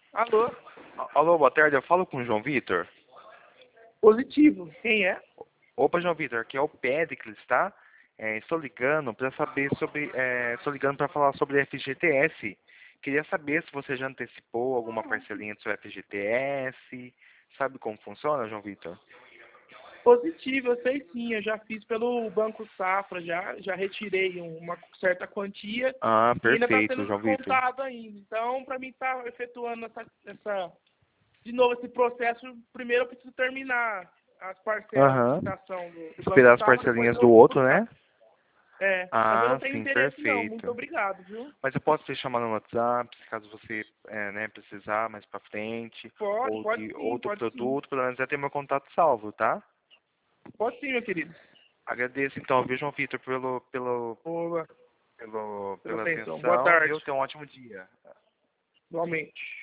Alô? Alô, boa tarde, eu falo com o João Vitor. Positivo. Quem é? Opa, João Vitor, aqui é o Péricles, tá? Estou ligando para saber sobre, estou ligando para falar sobre FGTS. Queria saber se você já antecipou alguma parcelinha do seu FGTS. Sabe como funciona, João Vitor? Positivo, eu sei sim. Eu já fiz pelo Banco Safra, já retirei uma certa quantia Ah, e ainda está perfeito, sendo João Vitor. descontado ainda. Então, para mim estar efetuando de novo esse processo, primeiro eu preciso terminar as parcelas de Aham. quitação do Banco Esperar as Safra, depois parcelinhas eu do vou outro, buscar. né? Mas eu não Ah, tenho sim, interesse não. Muito perfeito. obrigado, viu? Mas eu posso te chamar no WhatsApp, caso você né, precisar mais pra frente, ou Pode de sim, outro pode sim. produto, pelo menos já tem meu contato salvo, tá? Pode sim, meu querido. Agradeço então, viu, João Vitor, Boa, pela pela atenção. Boa atenção, viu? tarde. Tenha um ótimo dia. Igualmente.